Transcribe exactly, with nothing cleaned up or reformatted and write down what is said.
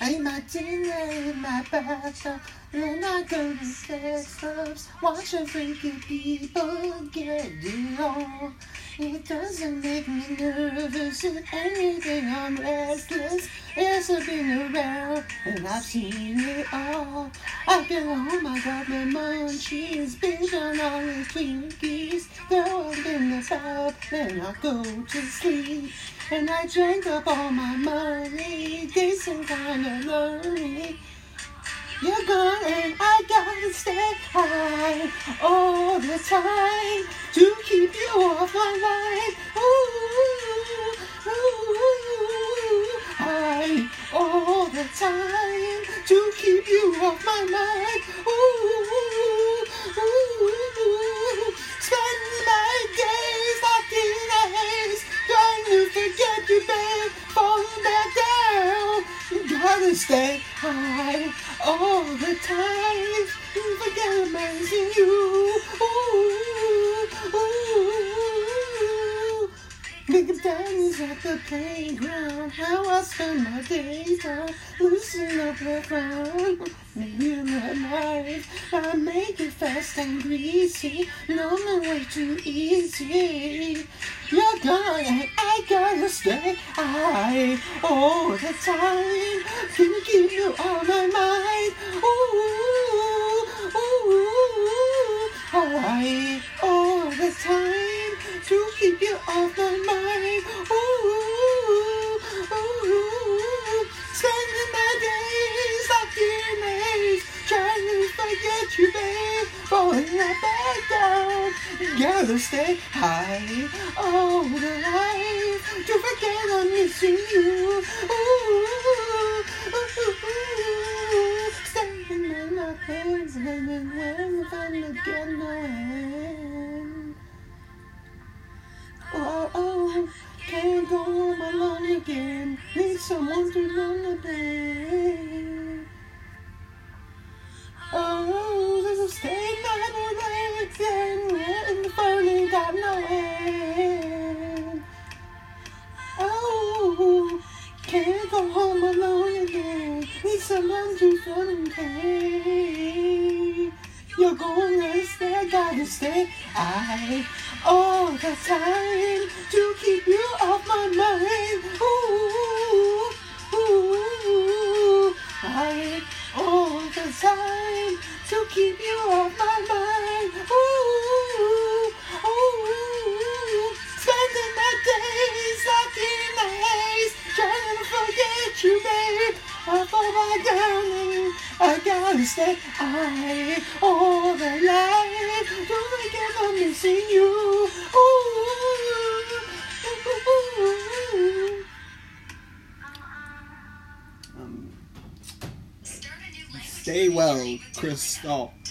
I eat my dinner in my bathtub, then I go to sex clubs, watching freaky people get it on. It doesn't make me nervous or anything, I'm restless. Yes, I've been around and I've seen it all. I get home, I got my munchies, binge on all the Twinkies, throw up in the tub, then I go to sleep. And I drank up all my money, decent kind of lonely. You're gone and I gotta stay high all the time to keep you off my mind. Ooh, ooh, high all the time to keep you off my mind. Ooh, ooh, spend my days locked in a haze, trying to forget you, babe, falling back down. You gotta stay high all the time, forget amazing you. Ooh, ooh, making daddies at the playground, how I spend my days on, loosen up the ground. Maybe in my life I make it fast and greasy, no, no, way too easy. You're gone and I gotta stay high all the time to keep you on my mind. Ooh, ooh, high all the time to keep you off my mind. Ooh, ooh, spending my days locked in a haze, trying to forget you, babe, falling right back down. Gotta stay high all the life to forget I'm missing you. Ooh, ooh, ooh, standing in my hands and then when I get no hand. Oh, oh, can't go home alone again, need someone to run the pain. Oh, there's a state night away again, and the phone ain't got no end. Oh, can't go home alone again, need someone to run the pain. You're gonna stay, I gotta stay high all the time to keep you off my mind. Ooh, ooh, high all the time to keep you off my mind. Ooh, ooh, spending my days locked in the haze, trying to forget you, babe. I fall back down and I gotta stay high all the life to forget I'm missing you. Ooh, ooh, ooh. Um, stay well, Chris. Stop.